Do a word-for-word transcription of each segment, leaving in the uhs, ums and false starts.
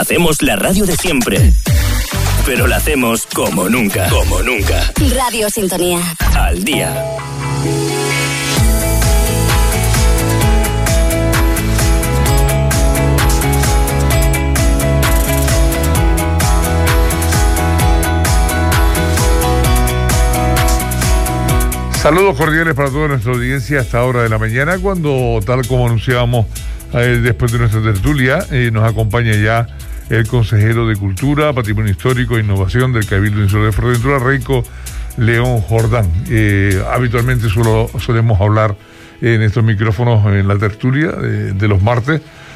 Hacemos la radio de siempre, pero la hacemos como nunca, como nunca. Radio Sintonía. Al día. Saludos cordiales para toda nuestra audiencia a esta hora de la mañana, cuando, tal como anunciábamos eh, después de nuestra tertulia, eh, nos acompaña ya el consejero de Cultura, Patrimonio Histórico e Innovación del Cabildo Insular de Fuerteventura, Reico León Jordán. Eh, habitualmente suelo, solemos hablar en estos micrófonos en la tertulia de, de los martes.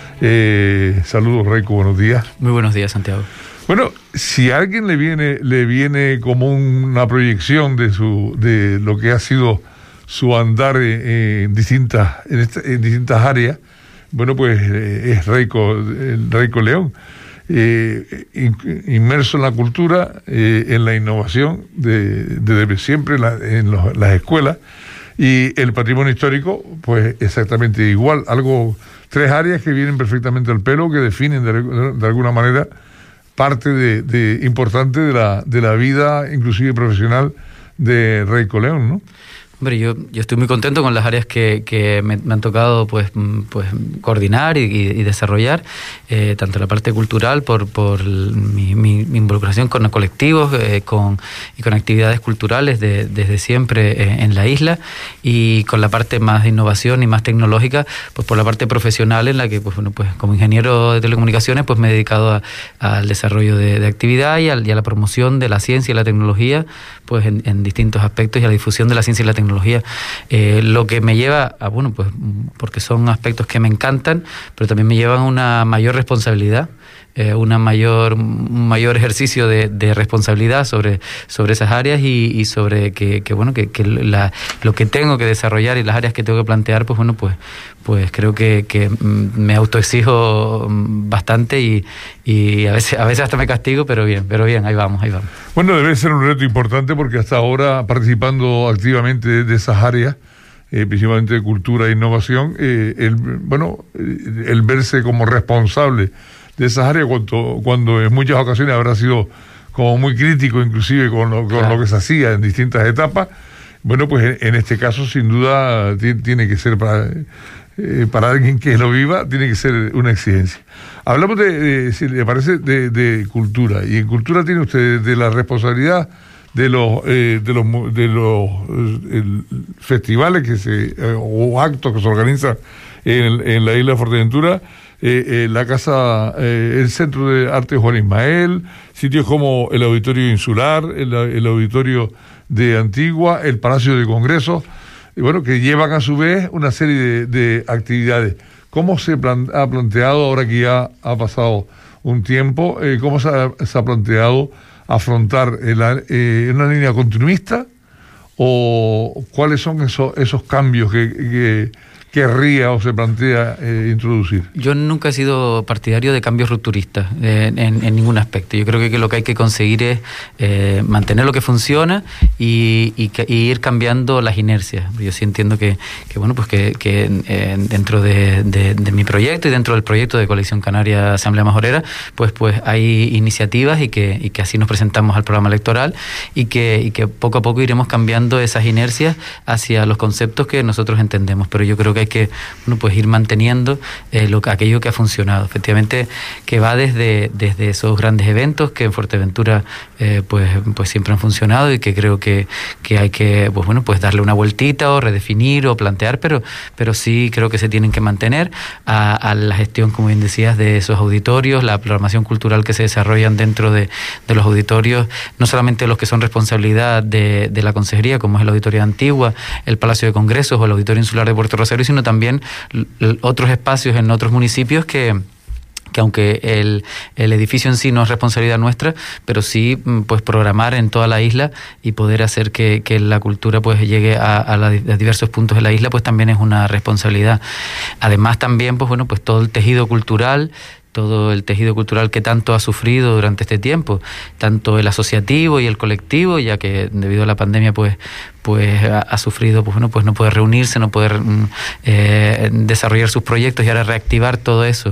Eh, saludos, Reico, buenos días. Muy buenos días, Santiago. Bueno, si a alguien le viene, le viene como una proyección de su, de lo que ha sido su andar en distintas, en, esta, en distintas áreas, bueno, pues eh, es Reico, el Reico León, eh, in, inmerso en la cultura, eh, en la innovación, de, de, de siempre en, la, en los, las escuelas, y el patrimonio histórico, pues exactamente igual, algo, tres áreas que vienen perfectamente al pelo, que definen de, de alguna manera parte de, de importante de la, de la vida, inclusive profesional, de Reico León, ¿no? Hombre, yo, yo estoy muy contento con las áreas que, que me, me han tocado pues, pues coordinar y, y desarrollar, eh, tanto la parte cultural por, por mi, mi, mi involucración con colectivos eh, con, y con actividades culturales de, desde siempre eh, en la isla, y con la parte más de innovación y más tecnológica, pues por la parte profesional en la que pues, bueno, pues como ingeniero de telecomunicaciones pues me he dedicado a, al desarrollo de, de actividad y, al, y a la promoción de la ciencia y la tecnología pues en, en distintos aspectos, y a la difusión de la ciencia y la tecnología. tecnología, eh, lo que me lleva a, bueno, pues porque son aspectos que me encantan, pero también me llevan a una mayor responsabilidad, eh, una mayor, un mayor ejercicio de, de responsabilidad sobre, sobre esas áreas y, y sobre que, que bueno, que, que la, lo que tengo que desarrollar y las áreas que tengo que plantear, pues bueno, pues, pues creo que, que me autoexijo bastante y, y a veces, a veces hasta me castigo, pero bien, pero bien, ahí vamos, ahí vamos. Bueno, debe ser un reto importante porque hasta ahora, participando activamente de, de esas áreas, eh, principalmente de cultura e innovación, eh, el, bueno, el verse como responsable de esas áreas cuando, cuando en muchas ocasiones habrá sido como muy crítico inclusive con lo, con claro. lo que se hacía en distintas etapas, bueno, pues en, en este caso sin duda tiene, tiene que ser para, eh, para alguien que lo viva, tiene que ser una exigencia. Hablamos de, de si le parece, de, de cultura, y en cultura tiene usted de la responsabilidad de los eh, de los de los eh, festivales que se eh, o actos que se organizan en, en la isla de Fuerteventura, eh, eh, la casa, eh, el Centro de Arte Juan Ismael, sitios como el Auditorio Insular, el, el Auditorio de Antigua, el Palacio de Congresos, y bueno, que llevan a su vez una serie de, de actividades. ¿Cómo se plan, ha planteado, ahora que ya ha pasado un tiempo, eh, cómo se ha, se ha planteado afrontar el, eh, una línea continuista, o cuáles son esos, esos cambios que, que querría o se plantea eh, introducir? Yo nunca he sido partidario de cambios rupturistas eh, en, en ningún aspecto. Yo creo que, que lo que hay que conseguir es eh, mantener lo que funciona y, y, que, y ir cambiando las inercias. Yo sí entiendo que, que bueno, pues que, que eh, dentro de, de, de mi proyecto y dentro del proyecto de Coalición Canaria Asamblea Majorera, pues, pues hay iniciativas y que, y que así nos presentamos al programa electoral, y que, y que poco a poco iremos cambiando esas inercias hacia los conceptos que nosotros entendemos. Pero yo creo que hay que bueno, pues ir manteniendo eh, lo, aquello que ha funcionado, efectivamente, que va desde, desde esos grandes eventos que en Fuerteventura eh, pues, pues siempre han funcionado, y que creo que, que hay que pues bueno, pues darle una vueltita o redefinir o plantear, pero, pero sí creo que se tienen que mantener, a, a la gestión, como bien decías, de esos auditorios, la programación cultural que se desarrollan dentro de, de los auditorios, no solamente los que son responsabilidad de, de la Consejería, como es el Auditorio de Antigua, el Palacio de Congresos o el Auditorio Insular de Puerto Rosario, sino también otros espacios en otros municipios que que aunque el, el edificio en sí no es responsabilidad nuestra, pero sí pues programar en toda la isla y poder hacer que, que la cultura pues llegue a, a, la, a diversos puntos de la isla, pues también es una responsabilidad. Además también pues bueno, pues todo el tejido cultural, todo el tejido cultural que tanto ha sufrido durante este tiempo, tanto el asociativo y el colectivo, ya que debido a la pandemia pues pues ha, ha sufrido, pues bueno, pues no puede reunirse, no puede eh, desarrollar sus proyectos, y ahora reactivar todo eso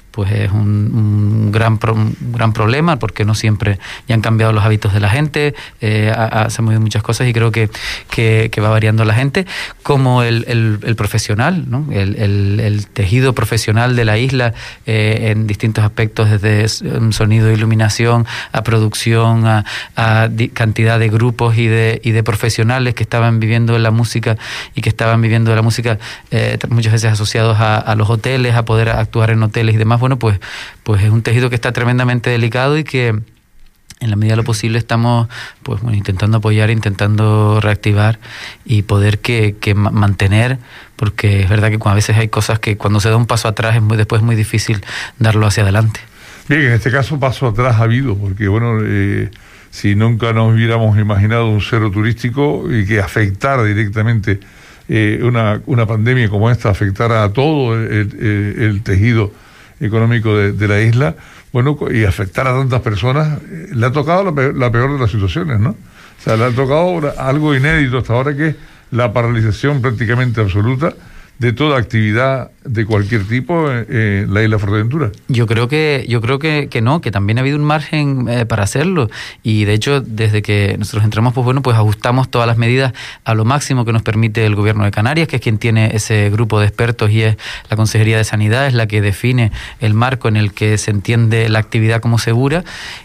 pues es un, un, gran, pro, un gran problema, porque no siempre ya han cambiado los hábitos de la gente, eh, ha, ha, se han movido muchas cosas y creo que, que, que va variando la gente, como el, el, el profesional, ¿no? el, el, el tejido profesional de la isla eh, en distintos aspectos, desde sonido, iluminación, a producción, a, a di, cantidad de grupos y de, y de profesionales que estaban viviendo la música y que estaban viviendo la música eh, muchas veces asociados a, a los hoteles, a poder actuar en hoteles y demás. Bueno, pues, pues es un tejido que está tremendamente delicado y que en la medida de lo posible estamos pues bueno, intentando apoyar, intentando reactivar y poder que, que mantener, porque es verdad que a veces hay cosas que cuando se da un paso atrás es muy, después es muy difícil darlo hacia adelante. Bien, en este caso paso atrás ha habido, porque bueno, eh, si nunca nos hubiéramos imaginado un cero turístico y que afectara directamente eh, una, una pandemia como esta, afectara a todo el, el, el tejido económico de, de la isla, bueno, y afectar a tantas personas, eh, le ha tocado la peor, la peor de las situaciones, ¿no? O sea, le ha tocado algo inédito hasta ahora, que es la paralización prácticamente absoluta de toda actividad de cualquier tipo en eh, la isla Fuerteventura. Yo creo que yo creo que, que no, que también ha habido un margen eh, para hacerlo, y de hecho desde que nosotros entramos, pues bueno, pues ajustamos todas las medidas a lo máximo que nos permite el Gobierno de Canarias, que es quien tiene ese grupo de expertos, y es la Consejería de Sanidad, es la que define el marco en el que se entiende la actividad como segura.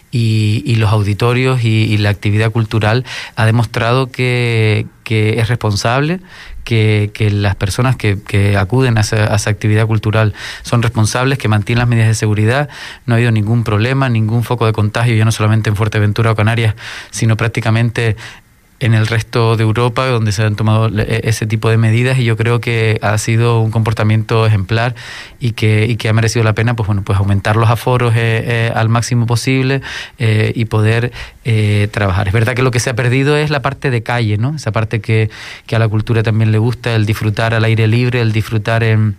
Y, y los auditorios y, y la actividad cultural ha demostrado que, que es responsable, que, que las personas que, que acuden a esa, a esa actividad cultural son responsables, que mantienen las medidas de seguridad. No ha habido ningún problema, ningún foco de contagio, ya no solamente en Fuerteventura o Canarias, sino prácticamente en el resto de Europa, donde se han tomado ese tipo de medidas, y yo creo que ha sido un comportamiento ejemplar y que, y que ha merecido la pena, pues bueno, pues aumentar los aforos eh, eh, al máximo posible eh, y poder eh, trabajar. Es verdad que lo que se ha perdido es la parte de calle, ¿no? Esa parte que, que a la cultura también le gusta, el disfrutar al aire libre, el disfrutar en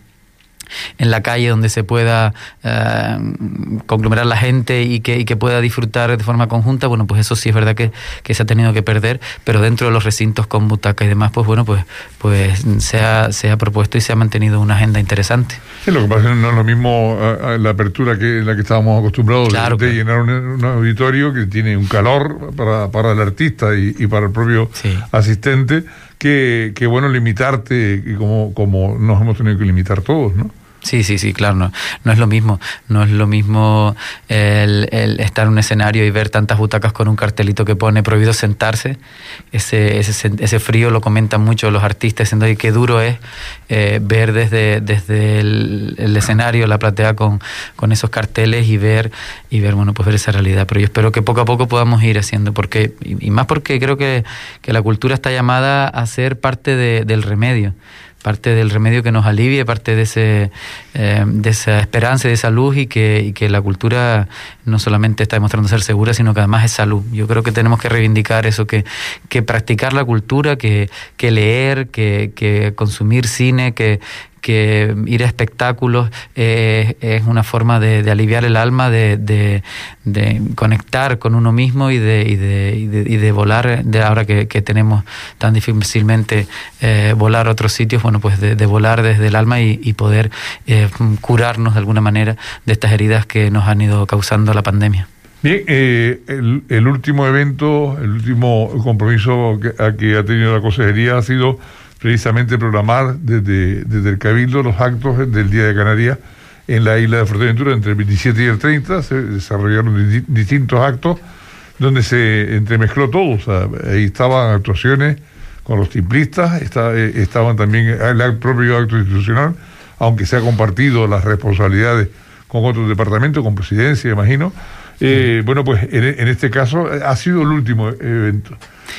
en la calle, donde se pueda eh, conglomerar la gente y que, y que pueda disfrutar de forma conjunta. Bueno, pues eso sí es verdad que, que se ha tenido que perder, pero dentro de los recintos con butaca y demás, pues bueno, pues pues se ha, se ha propuesto y se ha mantenido una agenda interesante. Sí, lo que pasa es que no es lo mismo a, a la apertura que la que estábamos acostumbrados, claro, de, de llenar un, un auditorio que tiene un calor para, para el artista y, y para el propio sí. asistente, que, que bueno, limitarte como, como nos hemos tenido que limitar todos, ¿no? Sí, sí, sí, claro, no, no es lo mismo, no es lo mismo el, el estar en un escenario y ver tantas butacas con un cartelito que pone prohibido sentarse. Ese, ese, ese frío lo comentan mucho los artistas, diciendo que duro es eh, ver desde, desde el, el escenario, la platea con, con esos carteles y ver, y ver, bueno, pues ver esa realidad. Pero yo espero que poco a poco podamos ir haciendo, porque, y, y más porque creo que, que la cultura está llamada a ser parte de, del remedio. parte del remedio que nos alivie, parte de ese eh, de esa esperanza y de esa luz, y que, y que la cultura no solamente está demostrando ser segura, sino que además es salud. Yo creo que tenemos que reivindicar eso, que, que practicar la cultura, que, que leer, que, que consumir cine, que que ir a espectáculos eh, es una forma de, de aliviar el alma, de, de, de conectar con uno mismo y de, y de, y de, y de volar, de ahora que, que tenemos tan difícilmente eh, volar a otros sitios, bueno, pues de, de volar desde el alma y, y poder eh, curarnos de alguna manera de estas heridas que nos han ido causando la pandemia. Bien, eh, el, el último evento, el último compromiso que, a que ha tenido la consejería ha sido precisamente programar desde, desde el Cabildo los actos del Día de Canarias en la isla de Fuerteventura. Entre el veintisiete y el treinta se desarrollaron di- distintos actos donde se entremezcló todo. O sea, ahí estaban actuaciones con los timbristas, está, eh, estaban también el propio acto institucional, aunque se ha compartido las responsabilidades con otros departamentos, con presidencia, imagino. Eh, bueno, pues en, en este caso ha sido el último evento.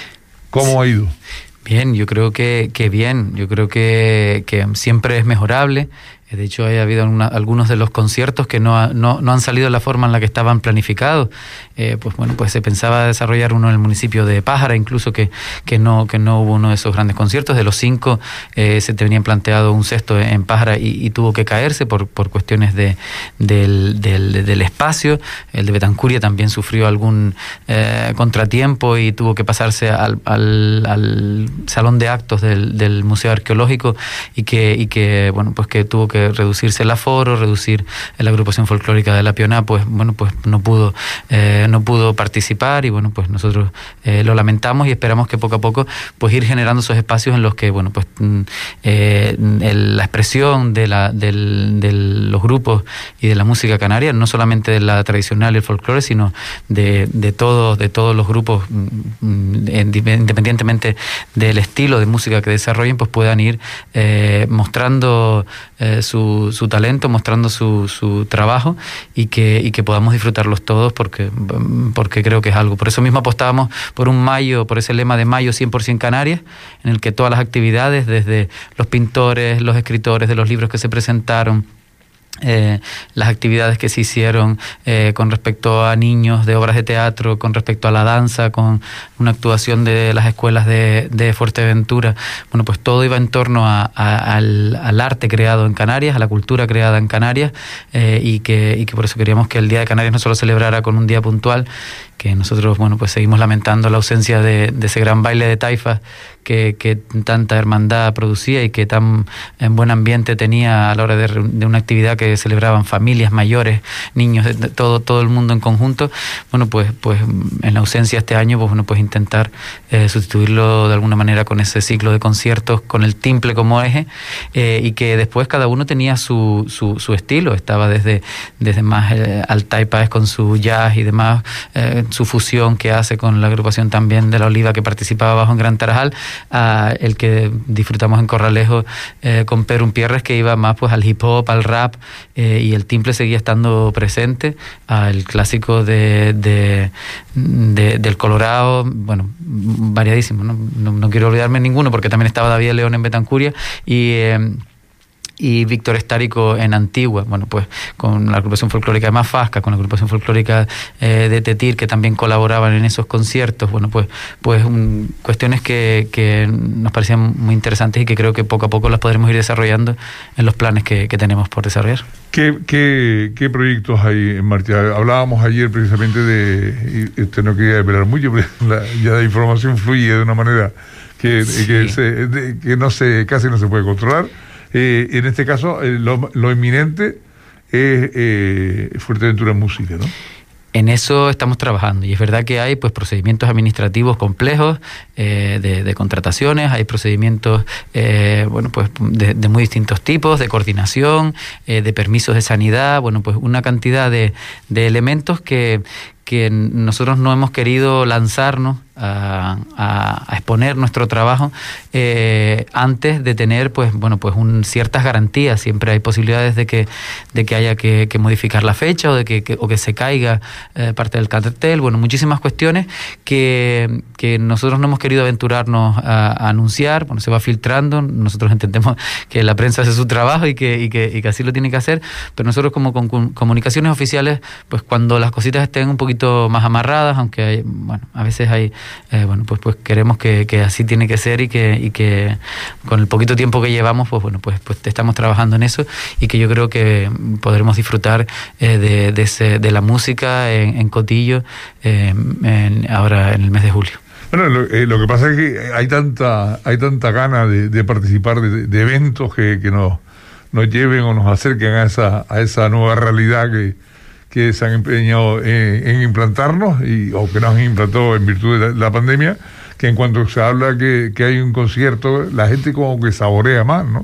¿Cómo ha ido? Bien, yo creo que, que bien, yo creo que, que siempre es mejorable. De hecho, ha habido una, algunos de los conciertos que no, ha, no, no han salido de la forma en la que estaban planificados. eh, pues bueno, pues se pensaba desarrollar uno en el municipio de Pájara, incluso que, que no que no hubo uno de esos grandes conciertos. De los cinco eh, se tenían planteado un sexto en Pájara y, y tuvo que caerse por, por cuestiones de, del, del, del espacio. El de Betancuria también sufrió algún eh, contratiempo y tuvo que pasarse al, al, al salón de actos del, del Museo Arqueológico y que, y que bueno, pues que tuvo que reducirse el aforo, reducir la agrupación folclórica de La Pioná, pues bueno, pues no pudo eh, no pudo participar y bueno, pues nosotros eh, lo lamentamos y esperamos que poco a poco pues ir generando esos espacios en los que bueno, pues eh, el, la expresión de la del, de los grupos y de la música canaria, no solamente de la tradicional y el folclore, sino de, de todos de todos los grupos, independientemente del estilo de música que desarrollen, pues puedan ir eh, mostrando eh, su, su talento, mostrando su, su trabajo y que, y que podamos disfrutarlos todos, porque, porque creo que es algo. Por eso mismo apostábamos por un mayo, por ese lema de mayo cien por ciento Canarias, en el que todas las actividades, desde los pintores, los escritores de los libros que se presentaron, Eh, las actividades que se hicieron eh, con respecto a niños de obras de teatro, con respecto a la danza, con una actuación de las escuelas de, de Fuerteventura, bueno, pues todo iba en torno a, a, al, al arte creado en Canarias, a la cultura creada en Canarias, eh, y, que, y que por eso queríamos que el Día de Canarias no solo celebrara con un día puntual, que nosotros, bueno, pues seguimos lamentando la ausencia de, de ese gran baile de taifas que, que tanta hermandad producía y que tan en buen ambiente tenía a la hora de, de una actividad que celebraban familias mayores, niños, de, de todo todo el mundo en conjunto. Bueno, pues pues en la ausencia este año, pues bueno, pues intentar eh, sustituirlo de alguna manera con ese ciclo de conciertos con el timple como eje, eh, y que después cada uno tenía su su, su estilo. Estaba desde desde más eh, al taipas con su jazz y demás, eh, su fusión que hace con la agrupación también de La Oliva que participaba bajo en Gran Tarajal, a el que disfrutamos en Corralejo eh, con Perun Pierres, que iba más pues al hip hop, al rap, eh, y el timple seguía estando presente, al clásico de, de, de del Colorado, bueno, variadísimo, ¿no? No, no quiero olvidarme ninguno, porque también estaba David León en Betancuria y eh, y Víctor Estárico en Antigua, bueno, pues con la agrupación folclórica de Mafasca, con la agrupación folclórica eh, de Tetir, que también colaboraban en esos conciertos. Bueno, pues pues un, cuestiones que, que nos parecían muy interesantes y que creo que poco a poco las podremos ir desarrollando en los planes que, que tenemos por desarrollar. ¿Qué, qué, ¿Qué proyectos hay en marcha? Hablábamos ayer precisamente de, y usted no quería desvelar mucho, pero la, ya la información fluye de una manera que, sí. que, se, de, que no se, casi no se puede controlar. Eh, en este caso, eh, lo, lo inminente es eh, Fuerteventura Música, ¿no? En eso estamos trabajando y es verdad que hay pues procedimientos administrativos complejos eh, de, de contrataciones, hay procedimientos eh, bueno pues de, de muy distintos tipos, de coordinación, eh, de permisos de sanidad, bueno pues una cantidad de, de elementos que que nosotros no hemos querido lanzarnos a, a, a exponer nuestro trabajo eh, antes de tener pues bueno pues un, ciertas garantías. Siempre hay posibilidades de que de que haya que, que modificar la fecha o de que, que o que se caiga eh, parte del cartel, bueno, muchísimas cuestiones que, que nosotros no hemos querido aventurarnos a, a anunciar. Bueno, se va filtrando, nosotros entendemos que la prensa hace su trabajo y que, y que, y que así lo tiene que hacer, pero nosotros como con, con comunicaciones oficiales, pues cuando las cositas estén un poquito más amarradas, aunque hay, bueno, a veces hay, eh, bueno, pues pues queremos que, que así tiene que ser y que y que con el poquito tiempo que llevamos, pues bueno, pues pues estamos trabajando en eso y que yo creo que podremos disfrutar eh, de, de, ese, de la música en, en Cotillo eh, en, ahora en el mes de julio. Bueno, lo, eh, lo que pasa es que hay tanta hay tanta gana de, de participar de, de eventos que, que nos, nos lleven o nos acerquen a esa a esa nueva realidad que que se han empeñado en, en implantarnos y, o que nos han implantado en virtud de la, la pandemia, que en cuanto se habla que, que hay un concierto, la gente como que saborea más, ¿no?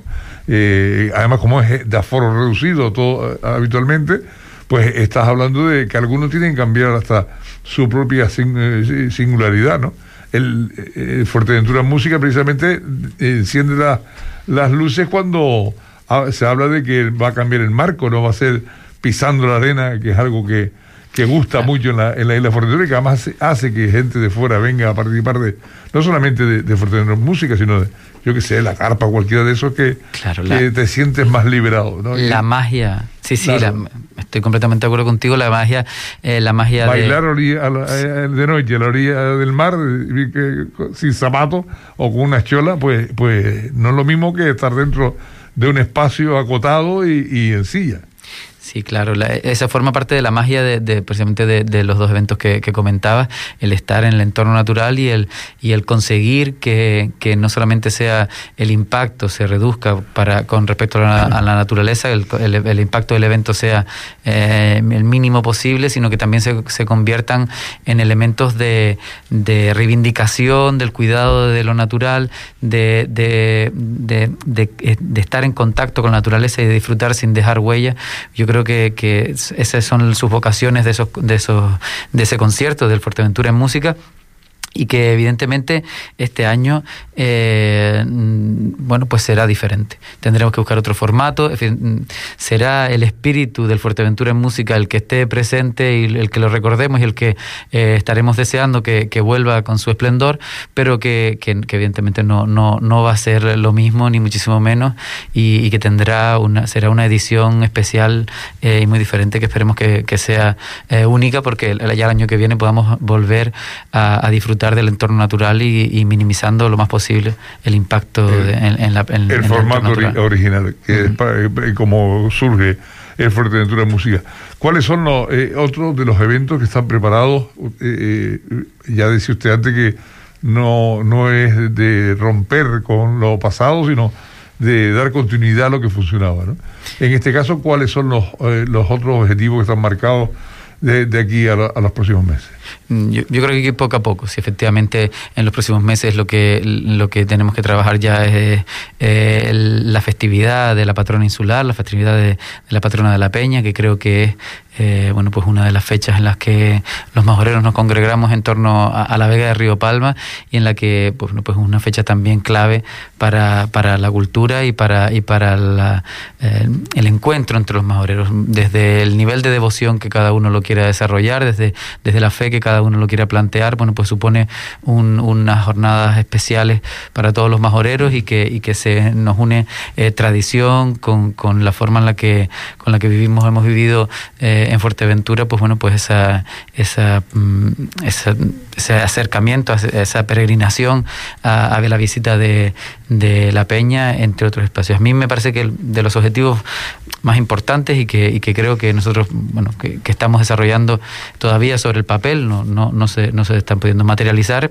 Eh, además, como es de aforo reducido todo habitualmente, pues estás hablando de que algunos tienen que cambiar hasta su propia sing, singularidad, ¿no? El, el Fuerteventura Música precisamente enciende la, las luces cuando se habla de que va a cambiar el marco, no va a ser pisando la arena, que es algo que, que gusta claro. mucho en la, en la isla de Fuerteventura y que además hace, hace que gente de fuera venga a participar de, no solamente de, de Fuerteventura Música, sino de, yo que sé, la carpa, cualquiera de esos que, claro, que la, te sientes más liberado, ¿no? La y, magia, sí, sí, claro. la, estoy completamente de acuerdo contigo, la magia, eh, la magia Bailar de... Orilla, a la, de noche a la orilla del mar, que, sin zapatos o con una chola, pues, pues no es lo mismo que estar dentro de un espacio acotado y, y en silla. Sí, claro, la, esa forma parte de la magia de, de precisamente de, de los dos eventos que, que comentabas, el estar en el entorno natural y el y el conseguir que, que no solamente sea el impacto se reduzca para con respecto a la, a la naturaleza, el, el, el impacto del evento sea eh, el mínimo posible, sino que también se, se conviertan en elementos de, de reivindicación del cuidado de lo natural, de, de, de, de, de estar en contacto con la naturaleza y de disfrutar sin dejar huella. Yo creo que, que esas son sus vocaciones de esos, de esos, de ese concierto del Fuerteventura en Música. Y que evidentemente este año eh, bueno pues será diferente, tendremos que buscar otro formato, será el espíritu del Fuerteventura en Música el que esté presente y el que lo recordemos y el que eh, estaremos deseando que, que vuelva con su esplendor, pero que, que, que evidentemente no, no, no va a ser lo mismo ni muchísimo menos y, y que tendrá una, será una edición especial eh, y muy diferente que esperemos que, que sea eh, única porque ya el año que viene podamos volver a, a disfrutar del entorno natural y, y minimizando lo más posible el impacto el, de, en, en la en, el en formato ori- original que uh-huh. es para, como surge el Fuerteventura Música. ¿Cuáles son los eh, otros de los eventos que están preparados? Eh, eh, ya decía usted antes que no, no es de romper con lo pasado, sino de dar continuidad a lo que funcionaba, ¿no? En este caso, ¿cuáles son los, eh, los otros objetivos que están marcados de, de aquí a, la, a los próximos meses? Yo, yo creo que poco a poco, si efectivamente en los próximos meses lo que lo que tenemos que trabajar ya es eh, la festividad de la patrona insular, la festividad de, de la patrona de la Peña, que creo que es eh, bueno pues una de las fechas en las que los majoreros nos congregamos en torno a, a la Vega de Río Palma y en la que pues, pues una fecha también clave para, para la cultura y para y para la, eh, el encuentro entre los majoreros, desde el nivel de devoción que cada uno lo quiera desarrollar, desde, desde la fe que cada uno lo quiera plantear, bueno, pues supone un, unas jornadas especiales para todos los majoreros y que y que se nos une eh, tradición con, con la forma en la que con la que vivimos, hemos vivido eh, en Fuerteventura, pues bueno, pues esa esa, esa ese acercamiento, esa peregrinación a, a la visita de, de la Peña, entre otros espacios. A mí me parece que de los objetivos más importantes y que, y que creo que nosotros, bueno, que, que estamos desarrollando todavía sobre el papel, no, no, no, se, no se están pudiendo materializar,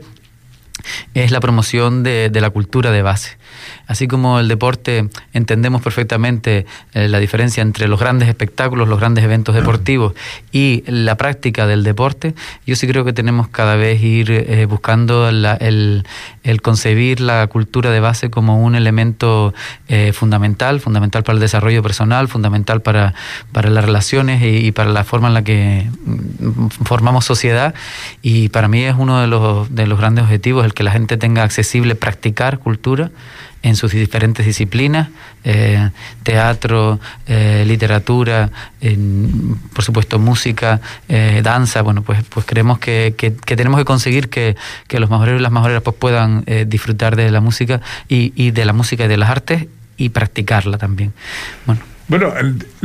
es la promoción de, de la cultura de base. Así como el deporte, entendemos perfectamente eh, la diferencia entre los grandes espectáculos, los grandes eventos deportivos y la práctica del deporte, yo sí creo que tenemos cada vez ir eh, buscando la, el, el concebir la cultura de base como un elemento eh, fundamental, fundamental para el desarrollo personal, fundamental para, para las relaciones y, y para la forma en la que formamos sociedad, y para mí es uno de los, de los grandes objetivos el que la gente tenga accesible practicar cultura en sus diferentes disciplinas, eh, teatro, eh, literatura, eh, por supuesto música, eh, danza. Bueno, pues pues creemos que, que, que tenemos que conseguir que, que los majoreros y las majoreras pues puedan eh, disfrutar de la música y, y de la música y de las artes y practicarla también. Bueno. Bueno,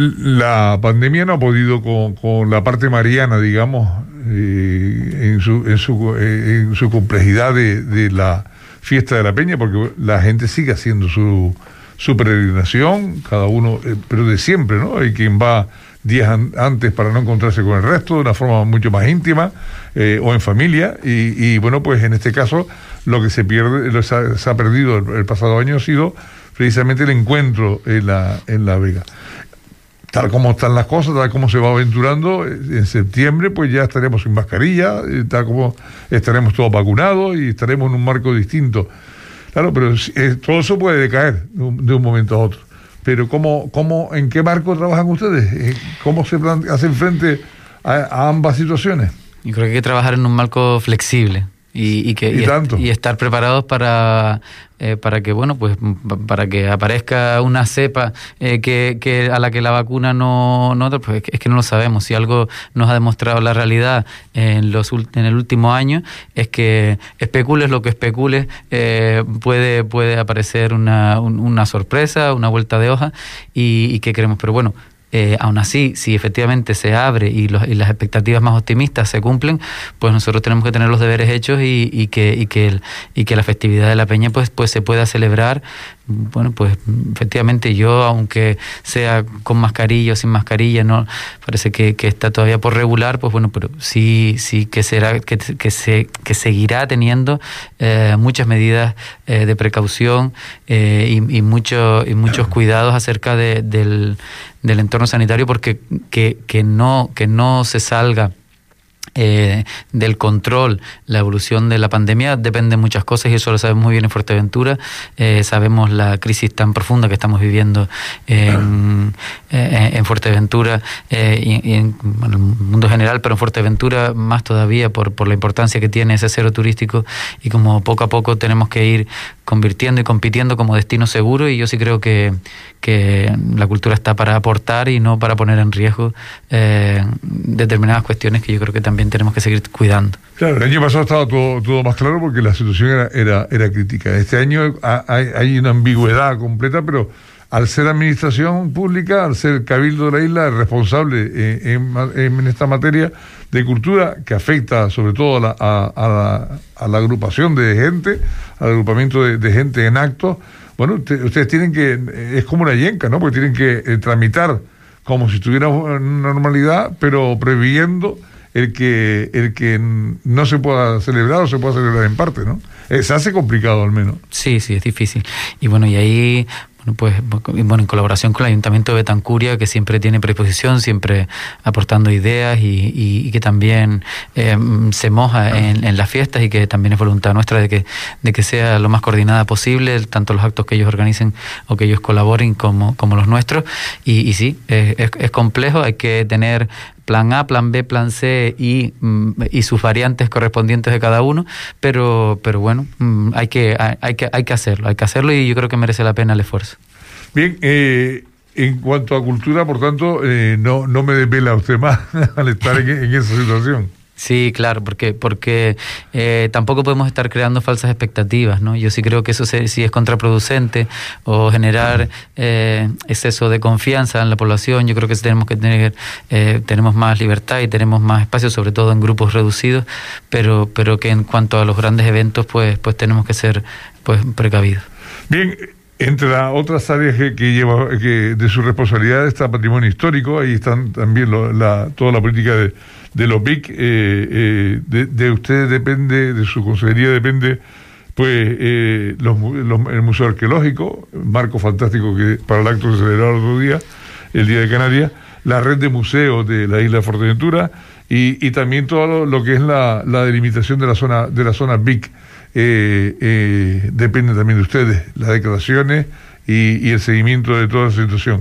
la pandemia no ha podido con, con la parte mariana, digamos, eh, en, su, en, su, eh, en su complejidad de, de la fiesta de la Peña, porque la gente sigue haciendo su, su peregrinación, cada uno, eh, pero de siempre, ¿no? Hay quien va días an- antes para no encontrarse con el resto, de una forma mucho más íntima, eh, o en familia, y, y bueno, pues en este caso lo que se pierde, lo, se, ha, se ha perdido el, el pasado año ha sido precisamente el encuentro en la, en la Vega. Tal como están las cosas, tal como se va aventurando, en septiembre pues ya estaremos sin mascarilla, tal como estaremos todos vacunados y estaremos en un marco distinto. Claro, pero eh, todo eso puede decaer de un, de un momento a otro. Pero ¿cómo, cómo, ¿en qué marco trabajan ustedes? ¿Cómo se plan- hacen frente a, a ambas situaciones? Yo creo que hay que trabajar en un marco flexible. y, y que y, y, tanto. y estar preparados para eh, para que bueno pues para que aparezca una cepa eh, que, que a la que la vacuna no no pues es que no lo sabemos. Si algo nos ha demostrado la realidad en los en el último año es que especules lo que especules, eh, puede puede aparecer una un, una sorpresa, una vuelta de hoja y, y que queremos, pero bueno. Eh, aún así, si efectivamente se abre y, los, y las expectativas más optimistas se cumplen, pues nosotros tenemos que tener los deberes hechos y, y que y que el, y que la festividad de la Peña pues pues se pueda celebrar. Bueno, pues efectivamente yo, aunque sea con mascarilla o sin mascarilla, no parece que, que está todavía por regular, pues bueno, pero sí sí que será que, que se que seguirá teniendo eh, muchas medidas eh, de precaución eh, y, y mucho y muchos cuidados acerca de, del del entorno sanitario, porque que, que no que no se salga Eh, del control, la evolución de la pandemia depende de muchas cosas y eso lo sabemos muy bien en Fuerteventura. Eh, sabemos la crisis tan profunda que estamos viviendo en, eh, en Fuerteventura eh, y, y en bueno, el mundo general, pero en Fuerteventura más todavía por, por la importancia que tiene ese cero turístico y como poco a poco tenemos que ir convirtiendo y compitiendo como destino seguro, y yo sí creo que, que la cultura está para aportar y no para poner en riesgo eh, determinadas cuestiones que yo creo que también tenemos que seguir cuidando. Claro, el año pasado estaba todo, todo más claro porque la situación era, era, era crítica. Este año hay, hay una ambigüedad completa, pero al ser administración pública, al ser Cabildo de la isla, responsable en, en, en esta materia de cultura que afecta sobre todo a la, a, a la, a la agrupación de gente, al agrupamiento de, de gente en actos, bueno, usted, ustedes tienen que, es como una yenca, ¿no? Porque tienen que eh, tramitar como si estuviera en normalidad, pero previendo el que el que no se pueda celebrar o se pueda celebrar en parte, ¿no? Eh, se hace complicado al menos. Sí, sí, es difícil. Y bueno, y ahí, bueno, pues bueno, en colaboración con el Ayuntamiento de Betancuria, que siempre tiene predisposición, siempre aportando ideas y, y, y que también eh, se moja en, en las fiestas y que también es voluntad nuestra de que de que sea lo más coordinada posible, tanto los actos que ellos organicen o que ellos colaboren como, como los nuestros. Y, y sí, es, es, es complejo, hay que tener plan A, plan B, plan C y, y sus variantes correspondientes de cada uno, pero pero bueno, hay que hay que hay que hacerlo, hay que hacerlo y yo creo que merece la pena el esfuerzo. Bien, eh, en cuanto a cultura, por tanto, eh, no no me desvela usted más al estar en, en esa situación. Sí, claro, porque porque eh, tampoco podemos estar creando falsas expectativas, ¿no? Yo sí creo que eso se, sí es contraproducente o generar eh, exceso de confianza en la población. Yo creo que tenemos que tener eh, tenemos más libertad y tenemos más espacio, sobre todo en grupos reducidos, pero pero que en cuanto a los grandes eventos, pues pues tenemos que ser pues precavidos. Bien. Entre las otras áreas que, que lleva que de su responsabilidad está patrimonio histórico, ahí están también lo, la, toda la política de, de los B I C, eh, eh, de, de ustedes depende, de su consejería depende, pues eh, los, los, el Museo Arqueológico, marco fantástico que para el acto que se celebró el otro día, el Día de Canarias, la red de museos de la isla de Fuerteventura y, y también todo lo, lo que es la, la delimitación de la zona de la zona B I C. Eh, eh, depende también de ustedes, las declaraciones y, y el seguimiento de toda esa situación.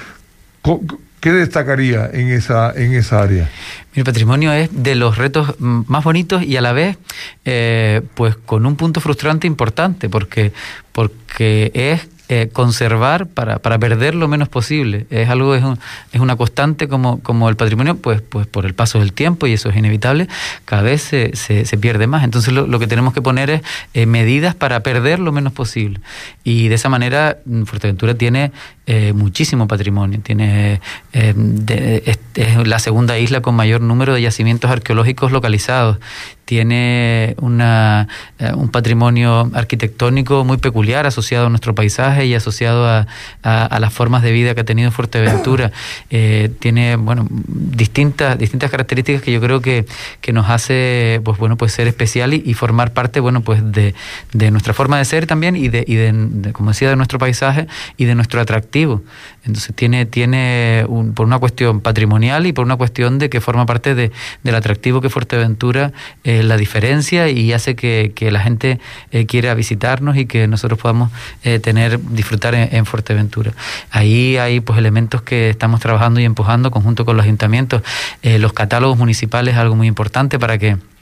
¿Qué destacaría en esa en esa área? Mi patrimonio es de los retos más bonitos y a la vez eh, pues con un punto frustrante importante, porque porque es Eh, conservar para, para perder lo menos posible. Es algo, es, un, es una constante como, como el patrimonio, pues, pues por el paso del tiempo, y eso es inevitable, cada vez se, se, se pierde más. Entonces lo, lo que tenemos que poner es eh, medidas para perder lo menos posible. Y de esa manera Fuerteventura tiene eh, muchísimo patrimonio. Tiene eh, de, es, es la segunda isla con mayor número de yacimientos arqueológicos localizados. Tiene una, eh, un patrimonio arquitectónico muy peculiar asociado a nuestro paisaje y asociado a, a, a las formas de vida que ha tenido Fuerteventura. Eh, tiene bueno distintas distintas características que yo creo que, que nos hace pues bueno pues ser especial y, y formar parte bueno pues de, de nuestra forma de ser también y de, y de, de como decía de nuestro paisaje y de nuestro atractivo. Entonces tiene tiene un, por una cuestión patrimonial y por una cuestión de que forma parte de, del atractivo que Fuerteventura eh, la diferencia y hace que, que la gente eh, quiera visitarnos y que nosotros podamos eh, tener disfrutar en, en Fuerteventura. Ahí hay pues elementos que estamos trabajando y empujando conjunto con los ayuntamientos. Eh, los catálogos municipales es algo muy importante para que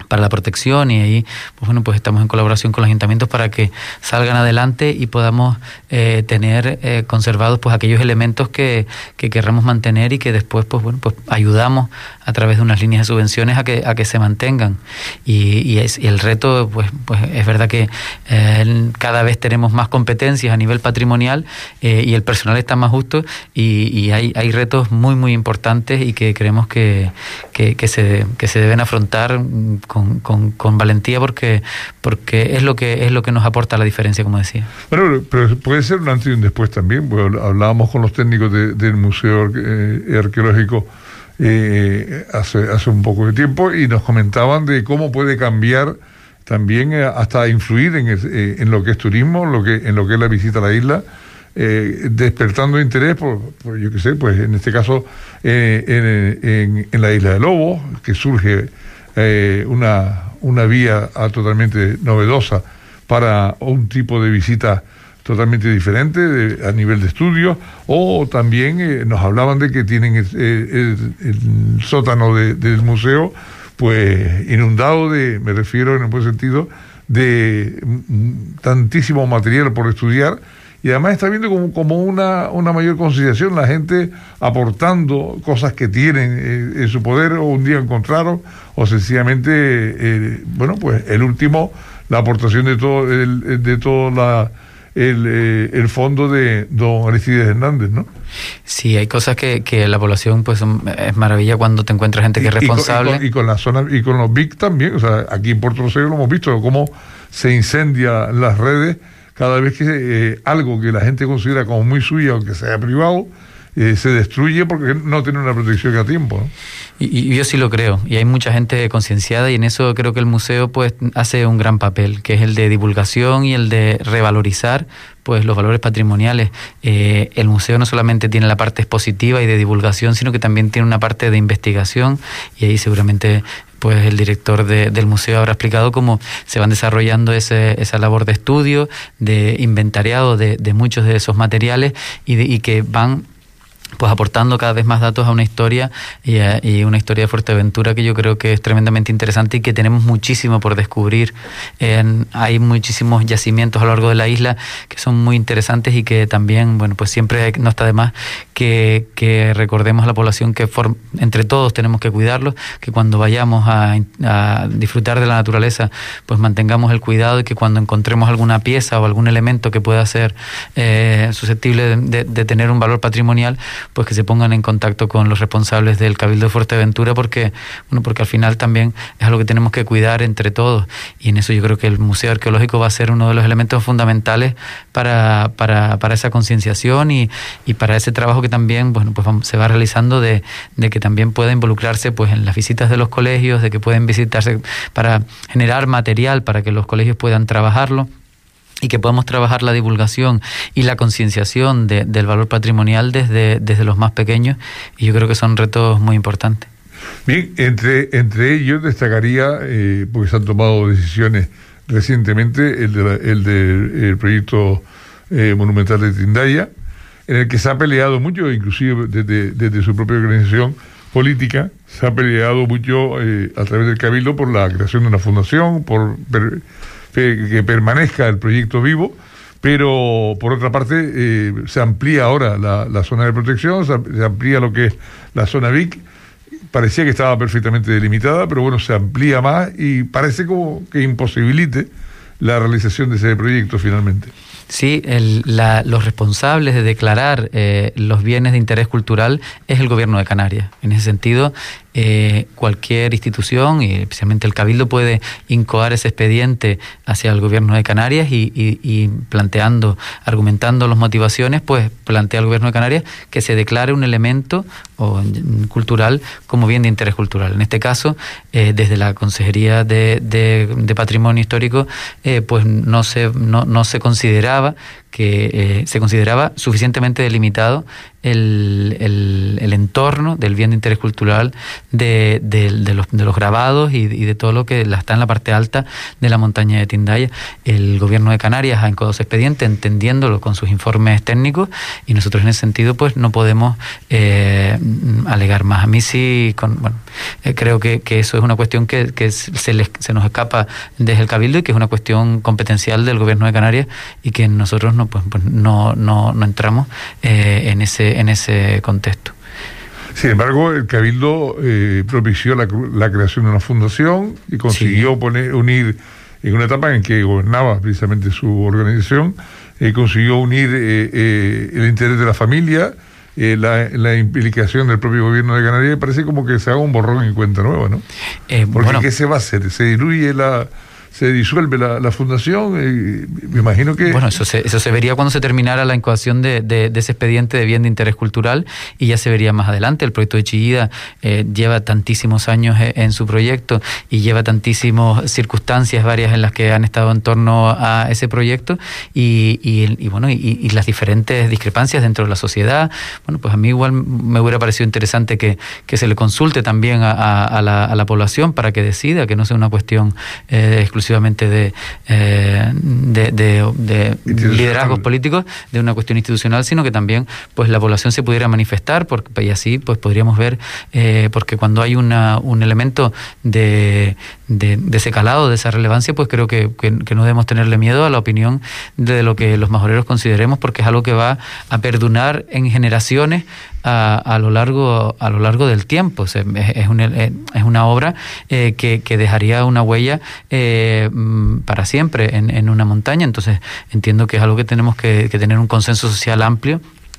para la protección, y ahí pues bueno pues estamos en colaboración con los ayuntamientos para que salgan adelante y podamos eh, tener eh, conservados pues aquellos elementos que, que querramos mantener y que después pues bueno pues ayudamos a través de unas líneas de subvenciones a que a que se mantengan. Y, y, es, y el reto pues pues es verdad que eh, cada vez tenemos más competencias a nivel patrimonial eh, y el personal está más justo, y, y hay hay retos muy muy importantes y que creemos que que, que se que se deben afrontar Con, con, con valentía, porque porque es lo que es lo que nos aporta la diferencia, como decía. Bueno, pero puede ser un antes y un después también. Bueno, hablábamos con los técnicos de, del Museo eh, Arqueológico eh, hace, hace un poco de tiempo, y nos comentaban de cómo puede cambiar también eh, hasta influir en, eh, en lo que es turismo, lo que, en lo que es la visita a la isla, eh, despertando interés por, por, yo qué sé, pues en este caso eh, en, en, en la isla de Lobos, que surge Eh, una, una vía a, totalmente novedosa para un tipo de visita totalmente diferente de, a nivel de estudio. O también eh, nos hablaban de que tienen el, el, el sótano de, del museo pues inundado de, me refiero en el buen sentido, de m, tantísimo material por estudiar. Y además está viendo como, como una, una mayor concienciación, la gente aportando cosas que tienen eh, en su poder, o un día encontraron, o sencillamente, eh, bueno, pues el último, la aportación de todo el, de todo la, el, eh, el fondo de don Aristides Hernández, ¿no? Sí, hay cosas que, que la población, pues es maravilla cuando te encuentras gente que es responsable. Y con, y con, y con la zona, y con los B I C también, o sea, aquí en Puerto Rosario lo hemos visto, cómo se incendia las redes cada vez que eh, algo que la gente considera como muy suyo, aunque sea privado, eh, se destruye porque no tiene una protección a tiempo, ¿no? Y, y yo sí lo creo, y hay mucha gente concienciada, y en eso creo que el museo pues hace un gran papel, que es el de divulgación y el de revalorizar pues los valores patrimoniales. Eh, el museo no solamente tiene la parte expositiva y de divulgación, sino que también tiene una parte de investigación, y ahí seguramente pues el director de, del museo habrá explicado cómo se van desarrollando ese, esa labor de estudio, de inventariado de, de muchos de esos materiales, y, de, y que van pues aportando cada vez más datos a una historia y, a, y una historia de Fuerteventura que yo creo que es tremendamente interesante y que tenemos muchísimo por descubrir. En, hay muchísimos yacimientos a lo largo de la isla que son muy interesantes, y que también, bueno, pues siempre no está de más que, que recordemos a la población que for, entre todos tenemos que cuidarlos, que cuando vayamos a, a disfrutar de la naturaleza pues mantengamos el cuidado, y que cuando encontremos alguna pieza o algún elemento que pueda ser eh, susceptible de, de, de tener un valor patrimonial, pues que se pongan en contacto con los responsables del Cabildo de Fuerteventura, porque bueno, porque al final también es algo que tenemos que cuidar entre todos, y en eso yo creo que el Museo Arqueológico va a ser uno de los elementos fundamentales para, para, para esa concienciación y, y para ese trabajo que también bueno, pues se va realizando de, de que también pueda involucrarse pues en las visitas de los colegios, de que pueden visitarse para generar material para que los colegios puedan trabajarlo, y que podamos trabajar la divulgación y la concienciación de, del valor patrimonial desde, desde los más pequeños, y yo creo que son retos muy importantes. Bien, entre, entre ellos destacaría, eh, porque se han tomado decisiones recientemente, el del de el de, el proyecto eh, monumental de Tindaya, en el que se ha peleado mucho, inclusive desde, desde su propia organización política, se ha peleado mucho eh, a través del Cabildo por la creación de una fundación, por per, que, que permanezca el proyecto vivo, pero por otra parte eh, se amplía ahora la, la zona de protección, se, se amplía lo que es la zona V I C. Parecía que estaba perfectamente delimitada, pero bueno, se amplía más y parece como que imposibilite la realización de ese proyecto finalmente. Sí, el, la, los responsables de declarar eh, los bienes de interés cultural es el Gobierno de Canarias. En ese sentido, eh, cualquier institución, y especialmente el Cabildo, puede incoar ese expediente hacia el Gobierno de Canarias y, y, y planteando, argumentando las motivaciones, pues plantea al Gobierno de Canarias que se declare un elemento o, cultural como bien de interés cultural. En este caso, eh, desde la Consejería de, de, de Patrimonio Histórico, eh, pues no se, no, no se consideraba que eh, se consideraba suficientemente delimitado el, el, el entorno del bien de interés cultural, de, de, de, los, de los grabados y, y de todo lo que está en la parte alta de la montaña de Tindaya. El gobierno de Canarias ha encoado su expediente entendiéndolo con sus informes técnicos, y nosotros en ese sentido pues no podemos eh, alegar más. A mí sí, con, bueno, eh, creo que, que eso es una cuestión que, que se, les, se nos escapa desde el Cabildo y que es una cuestión competencial del gobierno de Canarias, y que nosotros no, pues, pues no, no, no entramos eh, en ese en ese contexto. Sin embargo, el Cabildo eh, propició la, la creación de una fundación y consiguió sí. poner, unir, en una etapa en que gobernaba precisamente su organización, eh, consiguió unir eh, eh, el interés de la familia, eh, la, la implicación del propio gobierno de Canarias. Parece como que se haga un borrón y cuenta nueva, ¿no? Eh, Porque bueno, ¿qué se va a hacer? ¿Se diluye la... se disuelve la, la fundación? Eh, me imagino que... Bueno, eso se, eso se vería cuando se terminara la incoación de, de, de ese expediente de bien de interés cultural, y ya se vería más adelante. El proyecto de Chillida eh, lleva tantísimos años en su proyecto y lleva tantísimas circunstancias varias en las que han estado en torno a ese proyecto, y, y, y bueno, y, y las diferentes discrepancias dentro de la sociedad. Bueno, pues a mí igual me hubiera parecido interesante que, que se le consulte también a, a, a, la, a la población para que decida, que no sea una cuestión eh, exclusiva exclusivamente de, eh, de, de, de liderazgos políticos, de una cuestión institucional, sino que también pues la población se pudiera manifestar, porque, y así pues podríamos ver, eh, porque cuando hay una, un elemento de, de, de ese calado, de esa relevancia, pues creo que, que, que no debemos tenerle miedo a la opinión de lo que los majoreros consideremos, porque es algo que va a perdurar en generaciones a, a lo largo a lo largo del tiempo. O sea, es, es, una, es una obra eh, que, que dejaría una huella eh, para siempre en, en una montaña. Entonces entiendo que es algo que tenemos que, que tener un consenso social amplio,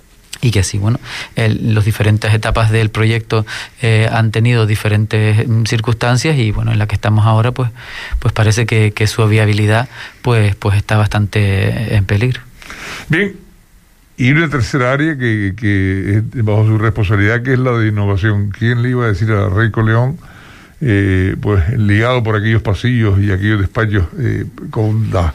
y que así, bueno, el, las diferentes etapas del proyecto eh, han tenido diferentes circunstancias, y bueno, en la que estamos ahora pues pues parece que, que su viabilidad pues pues está bastante en peligro. Bien. Y una tercera área que, que es bajo su responsabilidad, que es la de innovación. ¿Quién le iba a decir a Raico León, eh, pues ligado por aquellos pasillos y aquellos despachos eh, con la,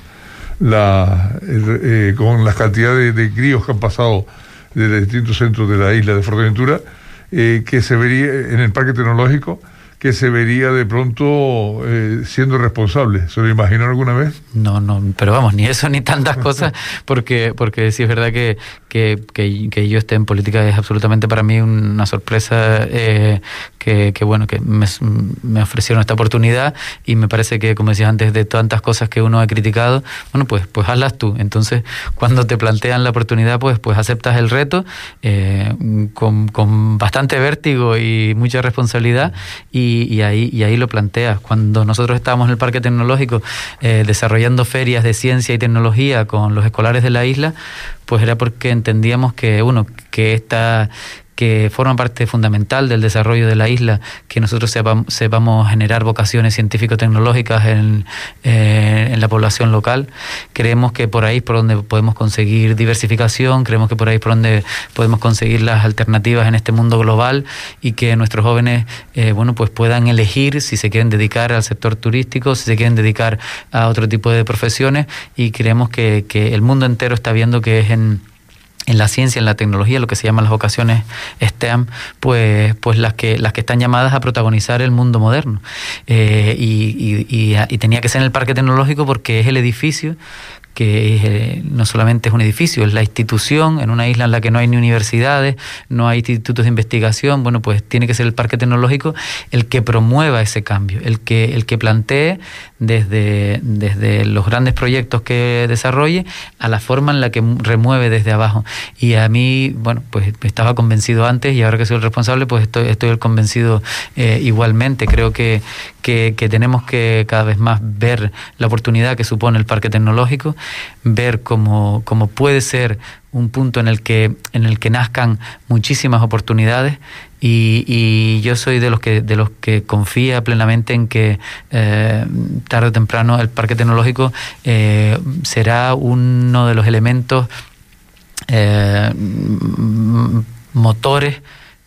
la eh, con las cantidades de, de críos que han pasado de distintos centros de la isla de Fuerteventura, eh, que se vería en el parque tecnológico, que se vería de pronto eh, siendo responsable? ¿Se lo imaginó alguna vez? No, no, pero vamos, ni eso ni tantas cosas, porque porque sí es verdad que, que, que, que yo esté en política es absolutamente para mí una sorpresa, eh, que, que bueno, que me, me ofrecieron esta oportunidad, y me parece que, como decías antes, de tantas cosas que uno ha criticado, bueno, pues pues hazlas tú. Entonces, cuando te plantean la oportunidad, pues pues aceptas el reto eh, con, con bastante vértigo y mucha responsabilidad, y Y, y ahí y ahí lo planteas. Cuando nosotros estábamos en el Parque Tecnológico eh, desarrollando ferias de ciencia y tecnología con los escolares de la isla, pues era porque entendíamos que uno que esta que forma parte fundamental del desarrollo de la isla, que nosotros sepamos, sepamos generar vocaciones científico-tecnológicas en, eh, en la población local. Creemos que por ahí es por donde podemos conseguir diversificación, creemos que por ahí es por donde podemos conseguir las alternativas en este mundo global, y que nuestros jóvenes eh, bueno, pues puedan elegir si se quieren dedicar al sector turístico, si se quieren dedicar a otro tipo de profesiones, y creemos que, que el mundo entero está viendo que es en en la ciencia, en la tecnología, lo que se llaman las vocaciones STEM, pues, pues las que las que están llamadas a protagonizar el mundo moderno. Eh, y, y, y, y tenía que ser en el Parque Tecnológico, porque es el edificio que es, eh, no solamente es un edificio, es la institución en una isla en la que no hay ni universidades, no hay institutos de investigación. Bueno, pues tiene que ser el Parque Tecnológico el que promueva ese cambio, el que el que plantee desde, desde los grandes proyectos que desarrolle a la forma en la que remueve desde abajo. Y a mí, bueno, pues estaba convencido antes, y ahora que soy el responsable, pues estoy, estoy convencido eh, igualmente. Creo que, que, que tenemos que cada vez más ver la oportunidad que supone el Parque Tecnológico, ver cómo, cómo puede ser un punto en el que en el que nazcan muchísimas oportunidades, y, y yo soy de los que de los que confía plenamente en que eh, tarde o temprano el Parque Tecnológico eh, será uno de los elementos eh, motores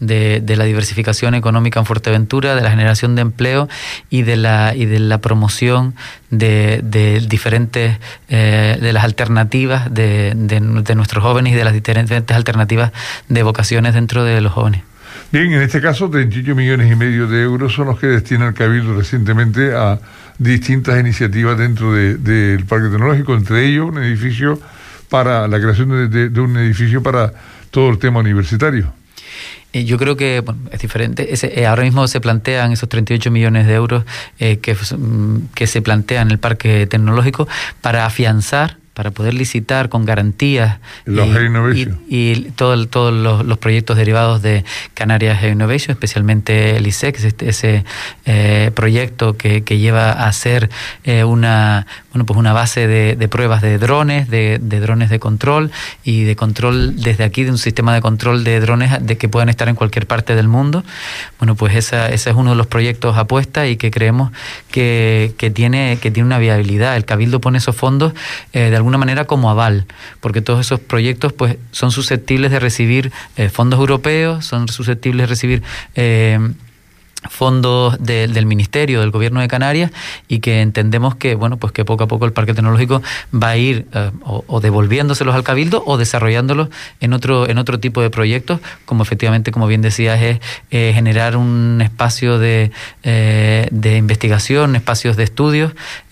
de, de la diversificación económica en Fuerteventura, de la generación de empleo y de la y de la promoción de, de diferentes eh, de las alternativas de, de, de nuestros jóvenes y de las diferentes alternativas de vocaciones dentro de los jóvenes. Bien, en este caso, treinta y ocho millones y medio de euros son los que destina el Cabildo recientemente a distintas iniciativas dentro de, del Parque Tecnológico, entre ellos un edificio para la creación de, de, de un edificio para todo el tema universitario. Yo creo que bueno, es diferente. Ese, eh, ahora mismo se plantean esos treinta y ocho millones de euros eh, que, que se plantean en el Parque Tecnológico para afianzar, para poder licitar con garantías los y, y, y todos todo los, los proyectos derivados de Canarias Geo Innovation, especialmente el I S E C, ese, ese eh, proyecto que, que lleva a hacer eh, una bueno pues una base de, de pruebas de drones, de, de drones de control y de control desde aquí, de un sistema de control de drones de que puedan estar en cualquier parte del mundo. Bueno, pues esa, ese es uno de los proyectos apuesta y que creemos que, que tiene que tiene una viabilidad. El Cabildo pone esos fondos eh, de alguna manera como aval, porque todos esos proyectos pues son susceptibles de recibir eh, fondos europeos, son susceptibles de recibir eh, fondos de, del Ministerio, del Gobierno de Canarias, y que entendemos que bueno pues que poco a poco el Parque Tecnológico va a ir eh, o, o devolviéndoselos al Cabildo o desarrollándolos en otro en otro tipo de proyectos, como efectivamente, como bien decías, es eh, generar un espacio de, eh, de investigación, espacios de estudios,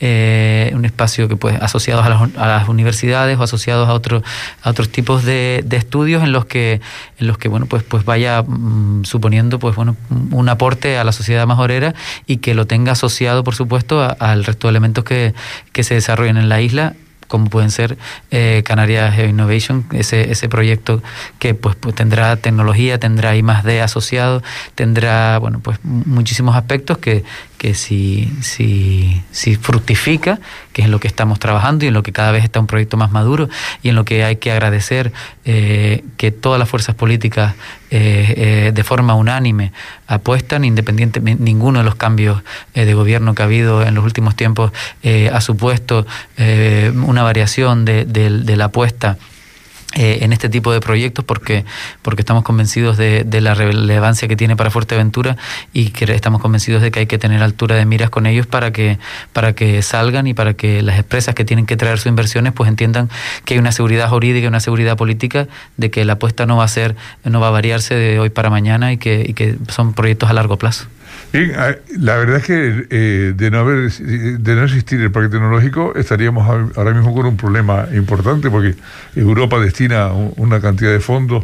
eh, un espacio que pues asociados a las, a las universidades o asociados a otros a otros tipos de, de estudios en los que en los que bueno pues pues vaya mm, suponiendo pues bueno un aporte a la sociedad majorera y que lo tenga asociado, por supuesto, a, al resto de elementos que, que se desarrollan en la isla, como pueden ser eh, Canarias Geo Innovation, ese, ese proyecto que pues, pues tendrá tecnología, tendrá I más D asociado, tendrá bueno pues muchísimos aspectos que, que si, si, si fructifica, que es en lo que estamos trabajando y en lo que cada vez está un proyecto más maduro y en lo que hay que agradecer eh, que todas las fuerzas políticas eh, eh, de forma unánime apuestan, independientemente, ninguno de los cambios eh, de gobierno que ha habido en los últimos tiempos eh, ha supuesto eh, una variación de, de, de la apuesta Eh, en este tipo de proyectos porque porque estamos convencidos de, de la relevancia que tiene para Fuerteventura y que estamos convencidos de que hay que tener altura de miras con ellos para que para que salgan y para que las empresas que tienen que traer sus inversiones pues entiendan que hay una seguridad jurídica y una seguridad política de que la apuesta no va a ser no va a variarse de hoy para mañana y que, y que son proyectos a largo plazo. Bien, la verdad es que eh, de no haber de no existir el Parque Tecnológico estaríamos ahora mismo con un problema importante porque Europa destina una cantidad de fondos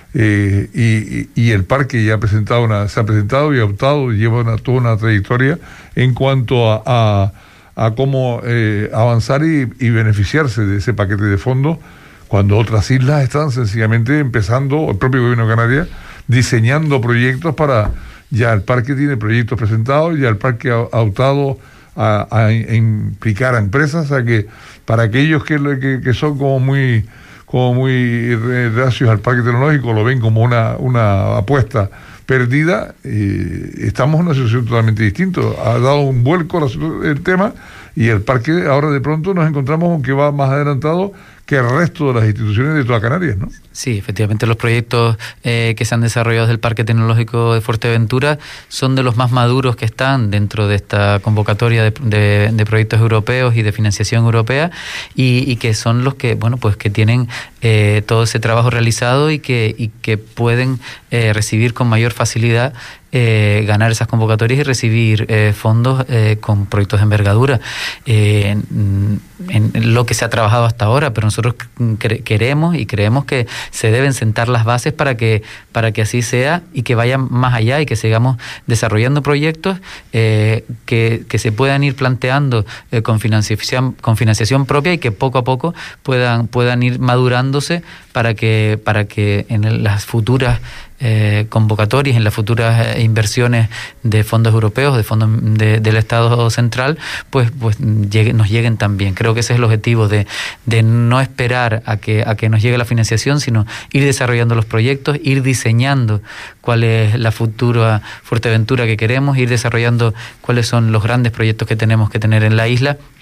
eh, y, y el parque ya ha presentado una, se ha presentado y ha optado y lleva una, toda una trayectoria en cuanto a, a, a cómo eh, avanzar y, y beneficiarse de ese paquete de fondos cuando otras islas están sencillamente empezando, el propio gobierno de Canarias, diseñando proyectos para... Ya el parque tiene proyectos presentados, ya el parque ha, ha optado a, a, a implicar a empresas, o sea que para aquellos que, que, que son como muy como muy reacios al parque tecnológico, lo ven como una, una apuesta perdida, eh, estamos en una situación totalmente distinta. Ha dado un vuelco el tema y el parque ahora de pronto nos encontramos con que va más adelantado que el resto de las instituciones de toda Canarias, ¿no? Sí, efectivamente los proyectos eh, que se han desarrollado del Parque Tecnológico de Fuerteventura son de los más maduros que están dentro de esta convocatoria de, de, de proyectos europeos y de financiación europea y, y que son los que, bueno, pues que tienen eh, todo ese trabajo realizado y que, y que pueden eh, recibir con mayor facilidad Eh, ganar esas convocatorias y recibir eh, fondos eh, con proyectos de envergadura eh, en, en lo que se ha trabajado hasta ahora, pero nosotros cre- queremos y creemos que se deben sentar las bases para que para que así sea y que vayan más allá y que sigamos desarrollando proyectos eh, que, que se puedan ir planteando eh, con financiación con financiación propia y que poco a poco puedan puedan ir madurándose para que para que en el, las futuras Eh, convocatorias, en las futuras eh, inversiones de fondos europeos, de fondos de, del Estado central, pues pues llegue, nos lleguen también. Creo que ese es el objetivo de, de no esperar a que a que nos llegue la financiación, sino ir desarrollando los proyectos, ir diseñando cuál es la futura Fuerteventura que queremos, ir desarrollando cuáles son los grandes proyectos que tenemos que tener en la isla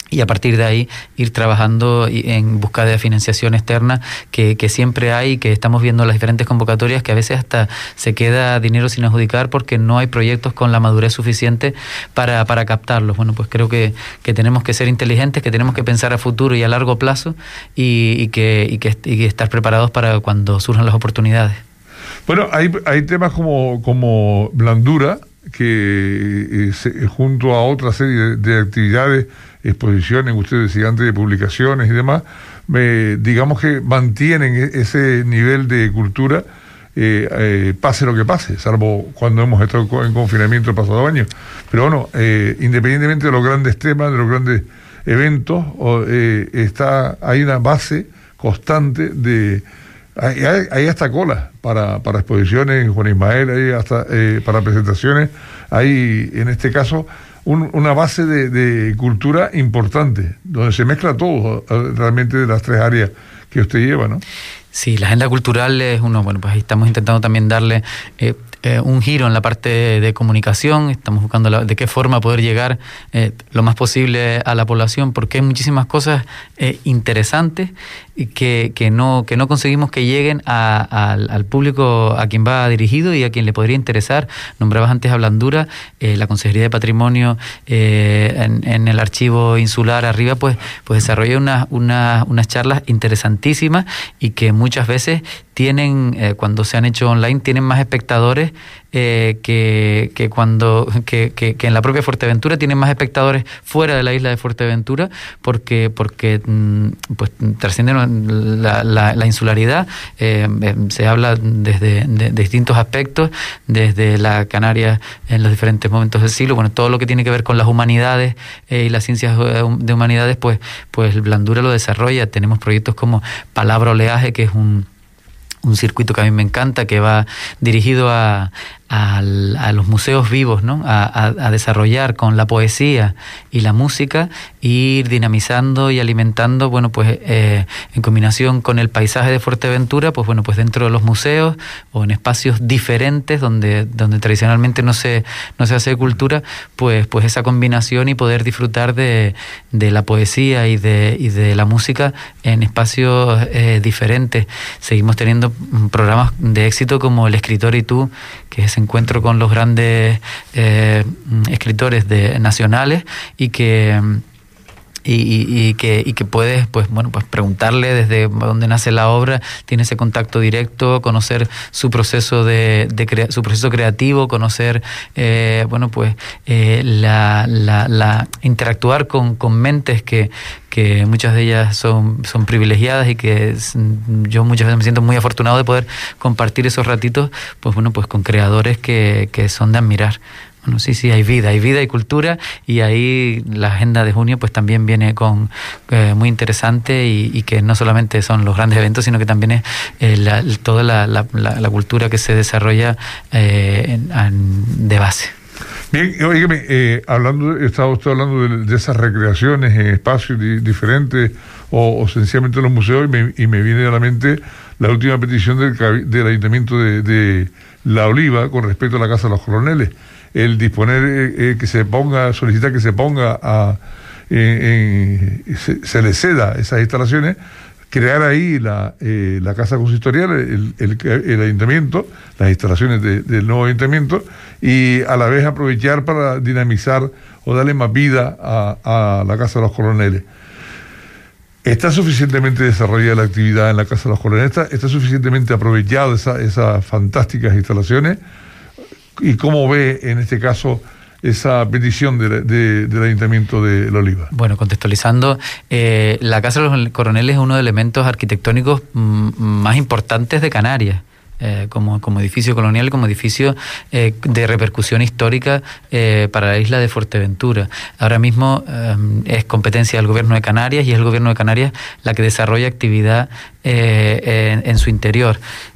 y a partir de ahí ir trabajando en busca de financiación externa que, que siempre hay, que estamos viendo las diferentes convocatorias, que a veces hasta se queda dinero sin adjudicar porque no hay proyectos con la madurez suficiente para, para captarlos. Bueno, pues creo que, que tenemos que ser inteligentes, que tenemos que pensar a futuro y a largo plazo y, y, que, y, que, y que estar preparados para cuando surjan las oportunidades. Bueno, hay, hay temas como, como Blandura, que eh, se, junto a otra serie de, de actividades, exposiciones, ustedes decían antes, de publicaciones y demás, eh, digamos que mantienen ese nivel de cultura, eh, eh, pase lo que pase, salvo cuando hemos estado en confinamiento el pasado año. Pero bueno, eh, independientemente de los grandes temas, de los grandes eventos, o, eh, está, hay una base constante de... Hay, hay, hay hasta cola para, para exposiciones, Juan Ismael, hay hasta eh, para presentaciones, hay en este caso un, una base de, de cultura importante, donde se mezcla todo realmente de las tres áreas que usted lleva, ¿no? Sí, la agenda cultural es uno, bueno, pues ahí estamos intentando también darle eh, eh, un giro en la parte de, de comunicación, estamos buscando la, de qué forma poder llegar eh, lo más posible a la población, porque hay muchísimas cosas eh, interesantes que, que, no, que no conseguimos que lleguen a, a, al público a quien va dirigido y a quien le podría interesar. Nombrabas antes a Blandura, eh, la Consejería de Patrimonio eh, en, en el archivo insular arriba, pues, pues desarrolla una, una, unas charlas interesantísimas y que muchas veces tienen, eh, cuando se han hecho online, tienen más espectadores eh, que, que cuando que, que, que en la propia Fuerteventura, tienen más espectadores fuera de la isla de Fuerteventura, porque porque pues trascienden la, la, la insularidad, eh, se habla desde de, de distintos aspectos, desde la Canarias en los diferentes momentos del siglo, bueno, todo lo que tiene que ver con las humanidades eh, y las ciencias de humanidades, pues, pues Blandura lo desarrolla. Tenemos proyectos como Palabra Oleaje, que es un un circuito que a mí me encanta, que va dirigido a, a, a los museos vivos, ¿no? A, a, a desarrollar con la poesía y la música, ir dinamizando y alimentando, bueno, pues eh, en combinación con el paisaje de Fuerteventura, pues bueno, pues dentro de los museos o en espacios diferentes donde, donde tradicionalmente no se, no se hace cultura, pues, pues esa combinación y poder disfrutar de, de la poesía y de, y de la música en espacios eh, diferentes. Seguimos teniendo programas de éxito como El Escritor y Tú, que es ese encuentro con los grandes eh, escritores de, nacionales y que... Y, y, y que y que puedes pues bueno pues preguntarle desde dónde nace la obra, tiene ese contacto directo, conocer su proceso de, de crea, su proceso creativo, conocer eh, bueno pues eh, la, la, la interactuar con, con mentes que que muchas de ellas son, son privilegiadas y que yo muchas veces me siento muy afortunado de poder compartir esos ratitos, pues bueno, pues con creadores que, que son de admirar. Bueno, sí, sí, hay vida, hay vida y cultura, y ahí la agenda de junio pues también viene con eh, muy interesante y, y que no solamente son los grandes eventos, sino que también es eh, la, toda la, la, la, la cultura que se desarrolla eh, en, en, de base. Bien, oígame, eh, hablando, estaba usted hablando de, de esas recreaciones en espacios di, diferentes o, o sencillamente en los museos, y me, y me viene a la mente la última petición del, del Ayuntamiento de, de La Oliva con respecto a la Casa de los Coroneles. El disponer eh, que se ponga, solicitar que se ponga a, eh, eh, se, se le ceda esas instalaciones, crear ahí la, eh, la casa consistorial, el, el, el ayuntamiento, las instalaciones de, del nuevo ayuntamiento, y a la vez aprovechar para dinamizar o darle más vida a, a la Casa de los Coroneles. ¿Está suficientemente desarrollada la actividad en la Casa de los Coroneles? ¿Está, está suficientemente aprovechada esa, esas fantásticas instalaciones? ¿Y cómo ve en este caso esa petición de, de, del Ayuntamiento de La Oliva? Bueno, contextualizando, eh, la Casa de los Coroneles es uno de los elementos arquitectónicos m- más importantes de Canarias. Eh, como, como edificio colonial, como edificio eh, de repercusión histórica eh, para la isla de Fuerteventura. Ahora mismo eh, es competencia del Gobierno de Canarias y es el Gobierno de Canarias la que desarrolla actividad eh, en, en su interior.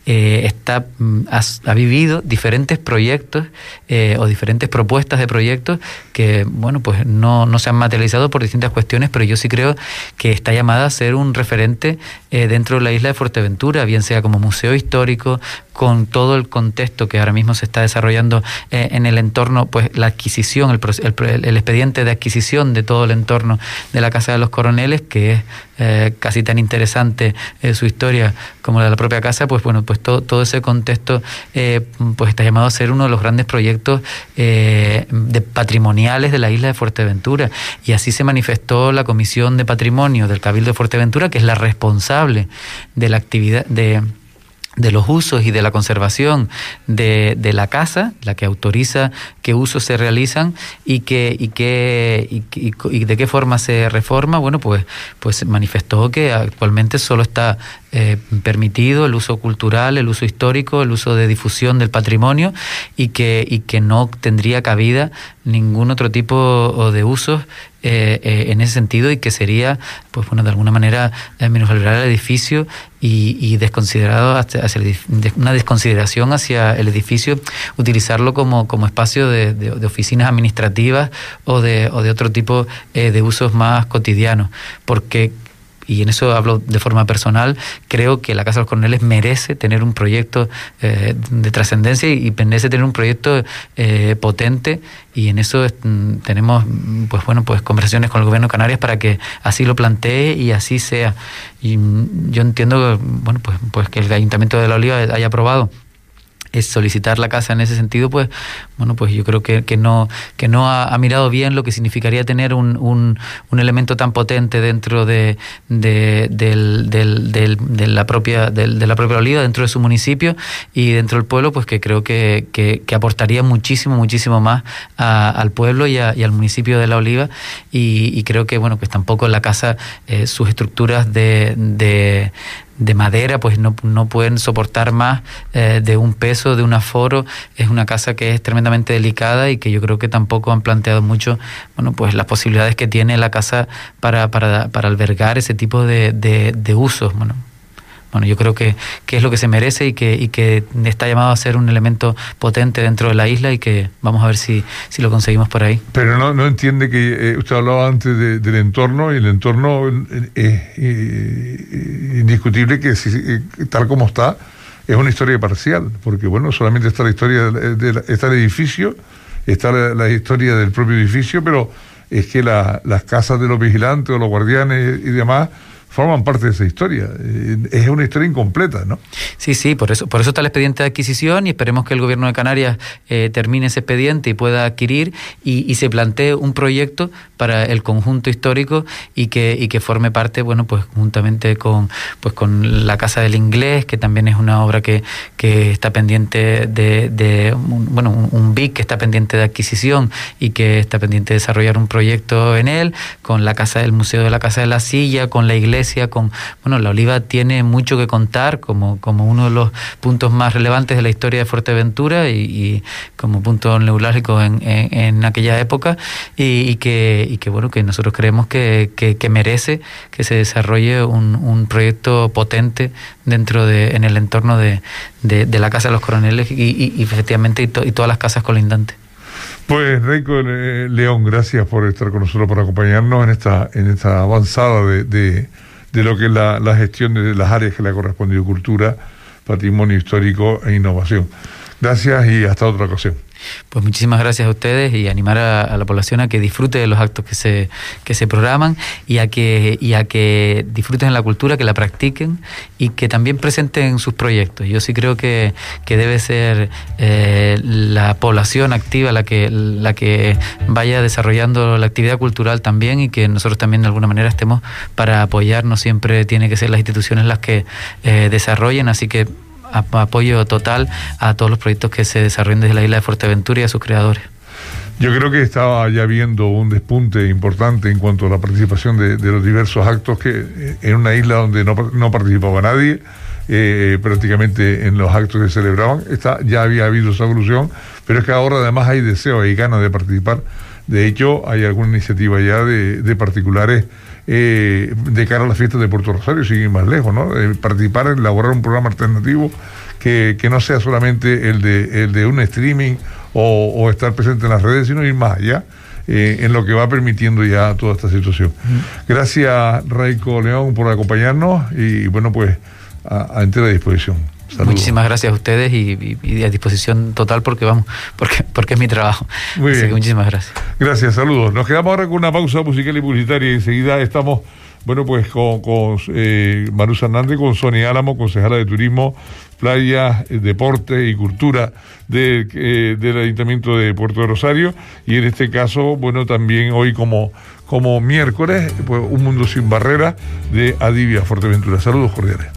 eh, está, ha, ha vivido diferentes proyectos eh, o diferentes propuestas de proyectos que, bueno, pues no, no se han materializado por distintas cuestiones, pero yo sí creo que está llamada a ser un referente eh, dentro de la isla de Fuerteventura, bien sea como museo histórico, con todo el contexto que ahora mismo se está desarrollando eh, en el entorno, pues la adquisición, el, el, el expediente de adquisición de todo el entorno de la Casa de los Coroneles, que es eh, casi tan interesante eh, su historia como la de la propia casa, pues bueno, pues todo, todo ese contexto eh, pues está llamado a ser uno de los grandes proyectos eh, de patrimoniales de la isla de Fuerteventura, y así se manifestó la Comisión de Patrimonio del Cabildo de Fuerteventura, que es la responsable de la actividad de de los usos y de la conservación de, de la casa, la que autoriza qué usos se realizan y que y que y, y, y de qué forma se reforma. Bueno, pues pues manifestó que actualmente solo está eh, permitido el uso cultural, el uso histórico, el uso de difusión del patrimonio, y que y que no tendría cabida ningún otro tipo de usos Eh, eh, en ese sentido, y que sería, pues bueno, de alguna manera eh, minusvalorar el edificio y, y desconsiderado hacia, hacia el, de, una desconsideración hacia el edificio, utilizarlo como, como espacio de, de, de oficinas administrativas o de, o de otro tipo eh, de usos más cotidianos, porque, y en eso hablo de forma personal, creo que la Casa de los Coroneles merece tener un proyecto eh, de trascendencia y, y merece tener un proyecto eh, potente, y en eso mm, tenemos pues bueno pues conversaciones con el Gobierno de Canarias para que así lo plantee y así sea. Y mm, yo entiendo bueno pues pues que el Ayuntamiento de La Oliva haya aprobado es solicitar la casa en ese sentido, pues bueno, pues yo creo que, que no que no ha, ha mirado bien lo que significaría tener un, un, un elemento tan potente dentro de, de, del, del, del, de la propia del, de la propia Oliva, dentro de su municipio y dentro del pueblo, pues que creo que, que, que aportaría muchísimo, muchísimo más a, al pueblo y, a, y al municipio de La Oliva, y, y creo que bueno, pues tampoco la casa, eh, sus estructuras de, de de madera pues no, no pueden soportar más eh, de un peso, de un aforo. Es una casa que es tremendamente delicada y que yo creo que tampoco han planteado mucho bueno pues las posibilidades que tiene la casa para, para, para albergar ese tipo de, de, de usos. Bueno, bueno, yo creo que, que es lo que se merece y que, y que está llamado a ser un elemento potente dentro de la isla, y que vamos a ver si, si lo conseguimos por ahí. Pero no, no entiende que eh, usted hablaba antes de, del entorno, y el entorno es eh, eh, indiscutible que si, eh, tal como está, es una historia parcial, porque bueno, solamente está la historia, de, de la, está el edificio, está la, la historia del propio edificio, pero es que la, las casas de los vigilantes o los guardianes y demás forman parte de esa historia. Es una historia incompleta, ¿no? Sí, sí, por eso por eso está el expediente de adquisición, y esperemos que el Gobierno de Canarias eh, termine ese expediente y pueda adquirir y, y se plantee un proyecto para el conjunto histórico, y que y que forme parte, bueno, pues juntamente con pues con la Casa del Inglés, que también es una obra que, que está pendiente de, de un, bueno, un, un B I C que está pendiente de adquisición y que está pendiente de desarrollar un proyecto en él, con la casa del Museo de la Casa de la Silla, con la iglesia, con bueno, La Oliva tiene mucho que contar como, como uno de los puntos más relevantes de la historia de Fuerteventura, y, y como punto neurálgico en, en, en aquella época, y, y que y que bueno que nosotros creemos que, que, que merece que se desarrolle un, un proyecto potente dentro de en el entorno de, de, de la Casa de los Coroneles y, y, y efectivamente y, to, y todas las casas colindantes. Pues Reiko eh, León, gracias por estar con nosotros, por acompañarnos en esta en esta avanzada de, de, de lo que es la, la gestión de las áreas que le ha correspondido: cultura, patrimonio histórico e innovación. Gracias y hasta otra ocasión. Pues muchísimas gracias a ustedes, y animar a, a la población a que disfrute de los actos que se que se programan, y a que y a que disfruten la cultura, que la practiquen y que también presenten sus proyectos. Yo sí creo que, que debe ser eh, la población activa la que la que vaya desarrollando la actividad cultural también, y que nosotros también de alguna manera estemos para apoyar. No siempre tiene que ser las instituciones las que eh, desarrollen, así que apoyo total a todos los proyectos que se desarrollen desde la isla de Fuerteventura y a sus creadores. Yo creo que estaba ya viendo un despunte importante en cuanto a la participación de, de los diversos actos, que en una isla donde no, no participaba nadie, eh, prácticamente en los actos que se celebraban, está, ya había habido esa evolución, pero es que ahora además hay deseo, hay ganas de participar De hecho, hay alguna iniciativa ya de, de particulares eh, de cara a las fiestas de Puerto Rosario, sin ir más lejos, ¿no? Eh, participar en elaborar un programa alternativo que, que no sea solamente el de, el de un streaming o, o estar presente en las redes, sino ir más allá. Eh, en lo que va permitiendo ya toda esta situación. Mm. Gracias, Raico León, por acompañarnos y, bueno, pues a, a entera disposición. Saludos. Muchísimas gracias a ustedes y, y, y a disposición total porque vamos, porque, porque es mi trabajo. Muy Así bien. que muchísimas gracias. Gracias, saludos. Nos quedamos ahora con una pausa musical y publicitaria y enseguida estamos, bueno, pues con, con eh, Marusa Hernández, con Sonia Álamo, concejala de Turismo, Playa, eh, Deporte y Cultura de, eh, del Ayuntamiento de Puerto de Rosario, y en este caso, bueno, también hoy como, como miércoles, pues Un Mundo Sin Barreras de Adivia Fuerteventura. Saludos cordiales.